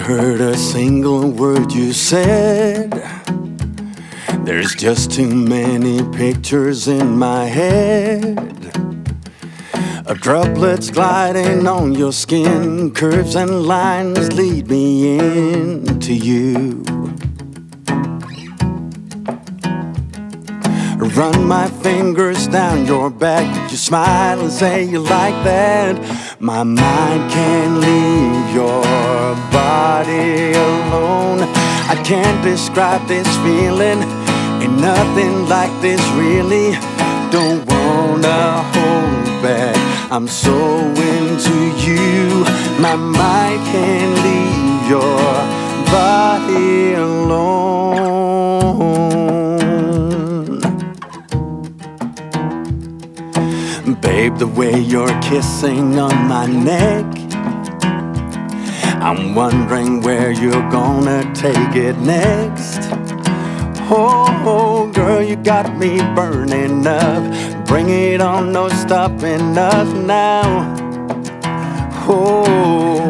heard a single word you said. There's just too many pictures in my head. Droplets gliding on your skin, curves and lines lead me into you. Run my fingers down your back, you smile and say you like that. My mind can't leave your body alone. I can't describe this feeling, ain't nothing like this really. Don't wanna hold back, I'm so into you. My mind can't leave your body alone. Babe, the way you're kissing on my neck, I'm wondering where you're gonna take it next. Oh, girl, you got me burning up. Bring it on, no stopping us now. Oh,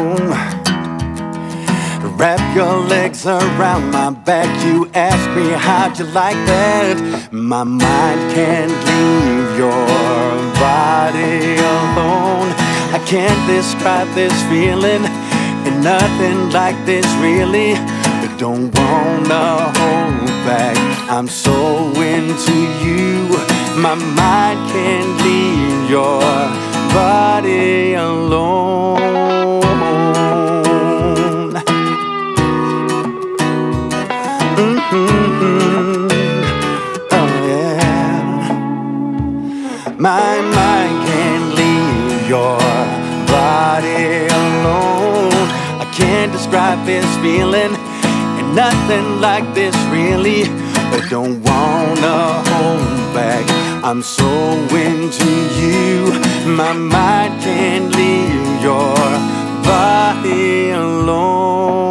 wrap your legs around my back. You ask me how'd you like that. My mind can't leave your body alone. I can't describe this feeling, and nothing like this really. But don't wanna hold back, I'm so into you. My mind can't leave your body alone. Oh yeah. My mind can't leave your body alone. I can't describe this feeling, and nothing like this really. But don't wanna hold back, I'm so into you. My mind can't leave your body alone.